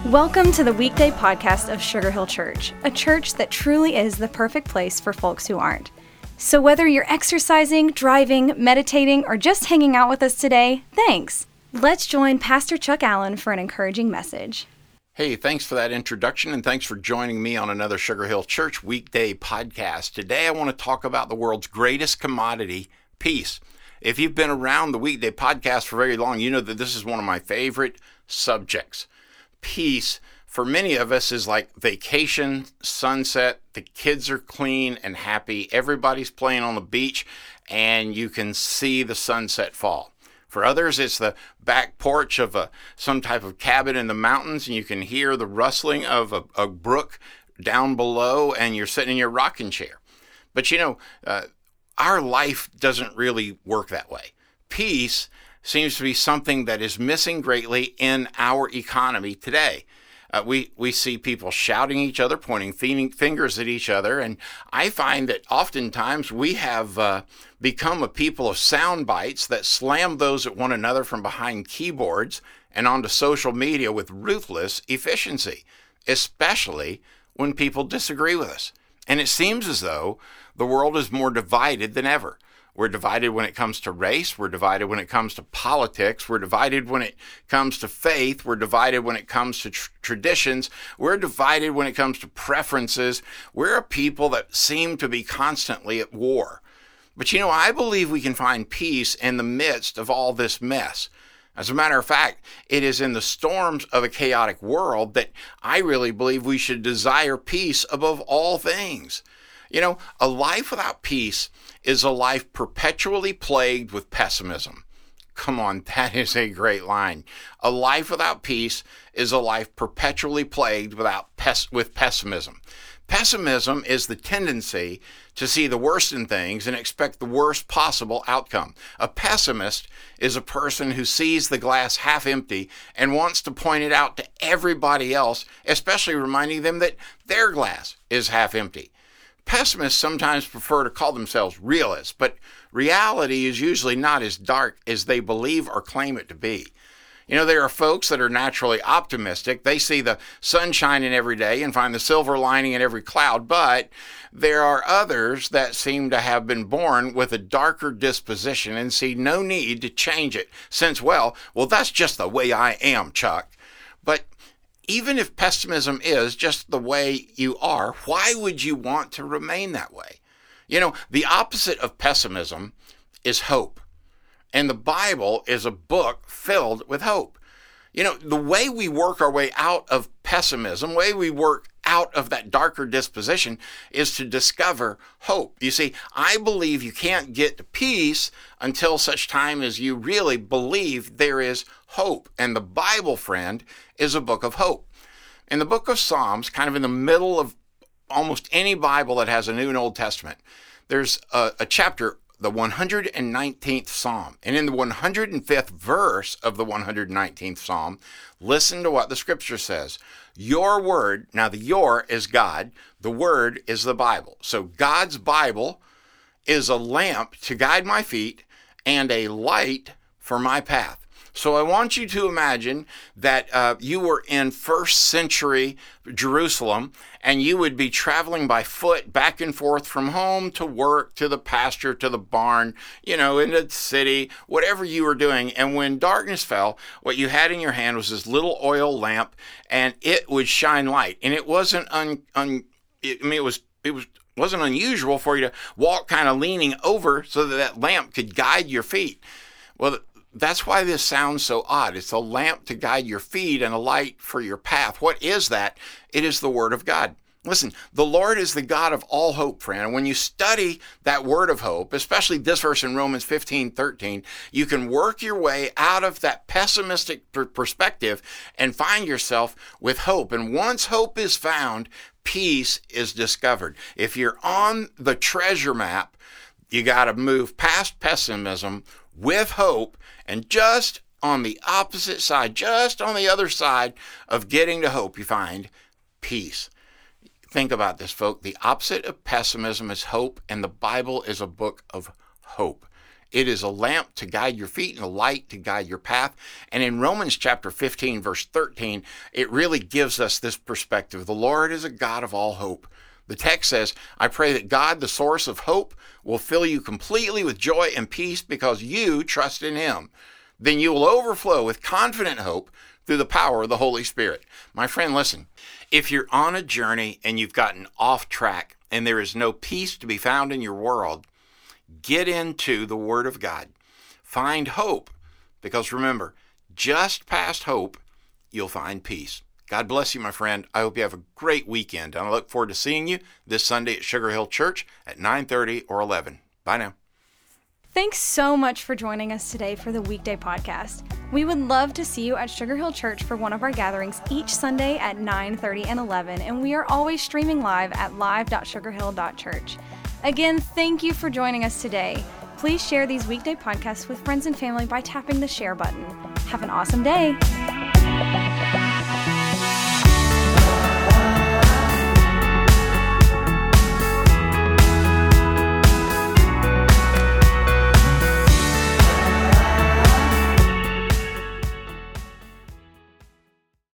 Welcome to the weekday podcast of Sugar Hill Church, a church that truly is the perfect place for folks who aren't. So whether you're exercising, driving, meditating, or just hanging out with us today, thanks. Let's join Pastor Chuck Allen for an encouraging message. Hey, thanks for that introduction, and thanks for joining me on another Sugar Hill Church weekday podcast. Today I want to talk about the world's greatest commodity, peace. If you've been around the weekday podcast for very long, you know that this is one of my favorite subjects. Peace, for many of us, is like vacation, sunset, the kids are clean and happy, everybody's playing on the beach, and you can see the sunset fall. For others, it's the back porch of some type of cabin in the mountains, and you can hear the rustling of a brook down below, and you're sitting in your rocking chair. But our life doesn't really work that way. Peace seems to be something that is missing greatly in our economy today. We see people shouting at each other, pointing fingers at each other, and I find that oftentimes we have become a people of sound bites that slam those at one another from behind keyboards and onto social media with ruthless efficiency, especially when people disagree with us. And it seems as though the world is more divided than ever. We're divided when it comes to race. We're divided when it comes to politics. We're divided when it comes to faith. We're divided when it comes to traditions. We're divided when it comes to preferences. We're a people that seem to be constantly at war. But I believe we can find peace in the midst of all this mess. As a matter of fact, it is in the storms of a chaotic world that I really believe we should desire peace above all things. A life without peace is a life perpetually plagued with pessimism. Come on, that is a great line. A life without peace is a life perpetually plagued with pessimism. Pessimism is the tendency to see the worst in things and expect the worst possible outcome. A pessimist is a person who sees the glass half empty and wants to point it out to everybody else, especially reminding them that their glass is half empty. Pessimists sometimes prefer to call themselves realists, but reality is usually not as dark as they believe or claim it to be. There are folks that are naturally optimistic. They see the sun shining every day and find the silver lining in every cloud, but there are others that seem to have been born with a darker disposition and see no need to change it since, well, that's just the way I am, Chuck. But even if pessimism is just the way you are, why would you want to remain that way? The opposite of pessimism is hope. And the Bible is a book filled with hope. The way we work our way out of pessimism, the way we work out of that darker disposition is to discover hope. You see, I believe you can't get to peace until such time as you really believe there is hope. And the Bible, friend, is a book of hope. In the book of Psalms, kind of in the middle of almost any Bible that has a New and Old Testament, there's a chapter, the 119th Psalm. And in the 105th verse of the 119th Psalm, listen to what the scripture says. Your word, now the your is God, the word is the Bible. So God's Bible is a lamp to guide my feet and a light for my path. So I want you to imagine that you were in first century Jerusalem and you would be traveling by foot back and forth from home to work, to the pasture, to the barn, in the city, whatever you were doing. And when darkness fell, what you had in your hand was this little oil lamp and it would shine light. And it wasn't it wasn't unusual for you to walk kind of leaning over so that lamp could guide your feet. Well, that's why this sounds so odd. It's a lamp to guide your feet and a light for your path. What is that? It is the Word of God. Listen, the Lord is the God of all hope, friend. And when you study that word of hope, especially this verse in Romans 15:13, you can work your way out of that pessimistic perspective and find yourself with hope. And once hope is found, peace is discovered. If you're on the treasure map, you got to move past pessimism with hope, and just on the opposite side, just on the other side of getting to hope, you find peace. Think about this, folks. The opposite of pessimism is hope, and the Bible is a book of hope. It is a lamp to guide your feet and a light to guide your path. And in Romans chapter 15, verse 13, it really gives us this perspective. The Lord is a God of all hope. The text says, I pray that God, the source of hope, will fill you completely with joy and peace because you trust in him. Then you will overflow with confident hope through the power of the Holy Spirit. My friend, listen, if you're on a journey and you've gotten off track and there is no peace to be found in your world, get into the Word of God. Find hope, because remember, just past hope, you'll find peace. God bless you, my friend. I hope you have a great weekend, and I look forward to seeing you this Sunday at Sugar Hill Church at 9:30 or 11. Bye now. Thanks so much for joining us today for the Weekday Podcast. We would love to see you at Sugar Hill Church for one of our gatherings each Sunday at 9:30 and 11, and we are always streaming live at live.sugarhill.church. Again, thank you for joining us today. Please share these weekday podcasts with friends and family by tapping the share button. Have an awesome day.